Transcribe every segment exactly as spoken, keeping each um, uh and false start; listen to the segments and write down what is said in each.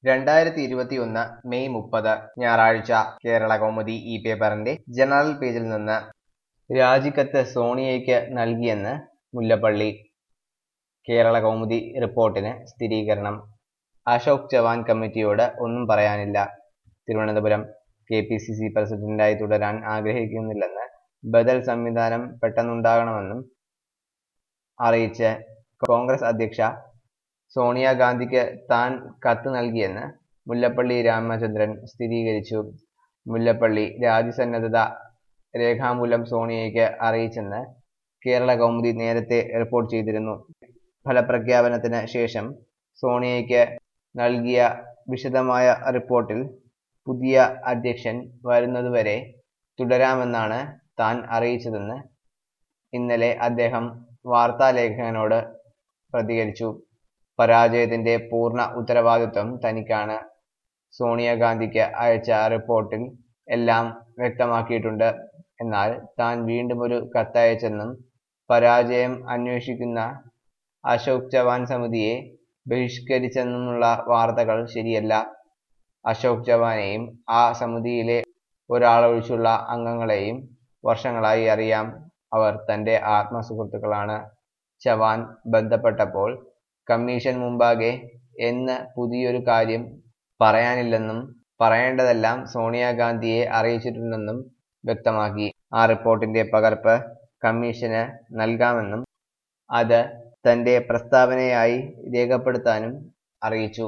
രണ്ടായിരത്തി ഇരുപത്തി ഒന്ന് മെയ് മുപ്പത് ഞായറാഴ്ച കേരള കൗമുദി ഈ പേപ്പറിന്റെ ജനറൽ പേജിൽ നിന്ന് രാജിക്കത്ത് സോണിയയ്ക്ക് നൽകിയെന്ന് മുല്ലപ്പള്ളി. കേരള കൗമുദി റിപ്പോർട്ടിന് സ്ഥിരീകരണം. അശോക് ചവാൻ കമ്മിറ്റിയോട് ഒന്നും പറയാനില്ല. Thiruvananthapuram. K P C C പ്രസിഡന്റായി തുടരാൻ ആഗ്രഹിക്കുന്നില്ലെന്ന് ബദൽ സംവിധാനം പെട്ടെന്നുണ്ടാകണമെന്നും അറിയിച്ച് കോൺഗ്രസ് അധ്യക്ഷ സോണിയാഗാന്ധിക്ക് താൻ കത്ത് നൽകിയെന്ന് മുല്ലപ്പള്ളി രാമചന്ദ്രൻ സ്ഥിരീകരിച്ചു. മുല്ലപ്പള്ളി രാജിസന്നദ്ധത രേഖാമൂലം സോണിയയ്ക്ക് അറിയിച്ചെന്ന് കേരള കൗമുദി നേരത്തെ റിപ്പോർട്ട് ചെയ്തിരുന്നു. ഫലപ്രഖ്യാപനത്തിന് ശേഷം സോണിയയ്ക്ക് നൽകിയ വിശദമായ റിപ്പോർട്ടിൽ പുതിയ അധ്യക്ഷൻ വരുന്നതുവരെ തുടരാമെന്നാണ് താൻ അറിയിച്ചതെന്ന് ഇന്നലെ അദ്ദേഹം വാർത്താലേഖകനോട് പ്രതികരിച്ചു. പരാജയത്തിന്റെ പൂർണ്ണ ഉത്തരവാദിത്വം തനിക്കാണ്. സോണിയാഗാന്ധിക്ക് അയച്ച റിപ്പോർട്ടിൽ എല്ലാം വ്യക്തമാക്കിയിട്ടുണ്ട്. എന്നാൽ താൻ വീണ്ടും ഒരു കത്തയച്ചെന്നും പരാജയം അന്വേഷിക്കുന്ന അശോക് ചവാൻ സമിതിയെ ബഹിഷ്കരിച്ചെന്നുമുള്ള വാർത്തകൾ ശരിയല്ല. അശോക് ചവാനെയും ആ സമിതിയിലെ ഒരാളൊഴിച്ചുള്ള അംഗങ്ങളെയും വർഷങ്ങളായി അറിയാം. അവർ തന്റെ ആത്മസുഹൃത്തുക്കളാണ്. ചവാൻ ബന്ധപ്പെട്ടപ്പോൾ കമ്മീഷൻ മുമ്പാകെ എന്ന് പുതിയൊരു കാര്യം പറയാനില്ലെന്നും പറയേണ്ടതെല്ലാം സോണിയാഗാന്ധിയെ അറിയിച്ചിട്ടുണ്ടെന്നും വ്യക്തമാക്കി. ആ റിപ്പോർട്ടിന്റെ പകർപ്പ് കമ്മീഷന് നൽകാമെന്നും അത് തന്റെ പ്രസ്താവനയായി രേഖപ്പെടുത്താനും അറിയിച്ചു.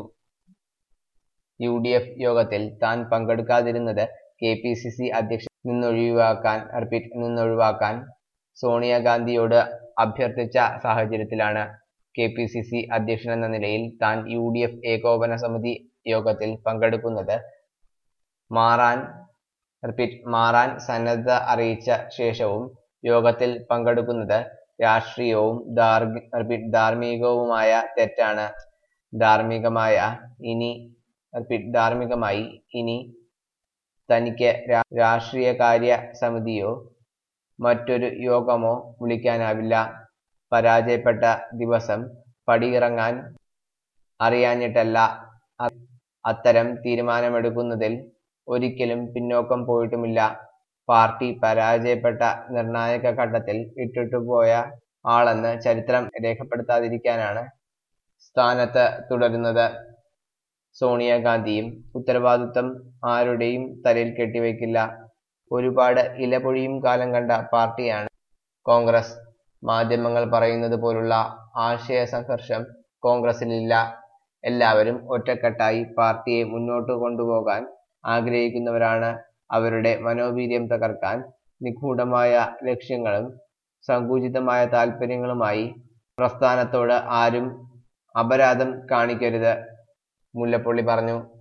യു ഡി എഫ് യോഗത്തിൽ താൻ പങ്കെടുക്കാതിരുന്നത് കെ പി സി സി അധ്യക്ഷൻ നിന്നൊഴിവാക്കാൻ റിപ്പീറ്റ് നിന്നൊഴിവാക്കാൻ സോണിയാഗാന്ധിയോട് അഭ്യർത്ഥിച്ച സാഹചര്യത്തിലാണ്. കെ പി സി സി അധ്യക്ഷനെന്ന നിലയിൽ താൻ യു ഡി എഫ് ഏകോപന സമിതി യോഗത്തിൽ പങ്കെടുക്കുന്നത് മാറാൻ റിപ്പീറ്റ് മാറാൻ സന്നദ്ധത അറിയിച്ച ശേഷവും യോഗത്തിൽ പങ്കെടുക്കുന്നത് രാഷ്ട്രീയവും റിപ്പീറ്റ് ധാർമ്മികവുമായ തെറ്റാണ്. ധാർമ്മികമായ ഇനി റിപ്പീറ്റ് ധാർമ്മികമായി ഇനി തനിക്ക് രാഷ്ട്രീയകാര്യ സമിതിയോ മറ്റൊരു യോഗമോ വിളിക്കാനാവില്ല. പരാജയപ്പെട്ട ദിവസം പടിയിറങ്ങാൻ അറിയാഞ്ഞിട്ടല്ല. അത്തരം തീരുമാനമെടുക്കുന്നതിൽ ഒരിക്കലും പിന്നോക്കം പോയിട്ടുമില്ല. പാർട്ടി പരാജയപ്പെട്ട നിർണായക ഘട്ടത്തിൽ ഇട്ടിട്ടുപോയ ആളെന്ന് ചരിത്രം രേഖപ്പെടുത്താതിരിക്കാനാണ് സ്ഥാനത്ത് തുടരുന്നത്. സോണിയാഗാന്ധിയും ഉത്തരവാദിത്വം ആരുടെയും തലയിൽ കെട്ടിവെക്കില്ല. ഒരുപാട് ഇലപൊഴിയും കാലം കണ്ട പാർട്ടിയാണ് കോൺഗ്രസ്. മാധ്യമങ്ങൾ പറയുന്നത് പോലുള്ള ആശയ സംഘർഷം കോൺഗ്രസിലില്ല. എല്ലാവരും ഒറ്റക്കെട്ടായി പാർട്ടിയെ മുന്നോട്ട് കൊണ്ടുപോകാൻ ആഗ്രഹിക്കുന്നവരാണ്. അവരുടെ മനോവീര്യം തകർക്കാൻ നിഗൂഢമായ ലക്ഷ്യങ്ങളും സങ്കുചിതമായ താല്പര്യങ്ങളുമായി പ്രസ്ഥാനത്തോട് ആരും അപരാധം കാണിക്കരുത്, മുല്ലപ്പള്ളി പറഞ്ഞു.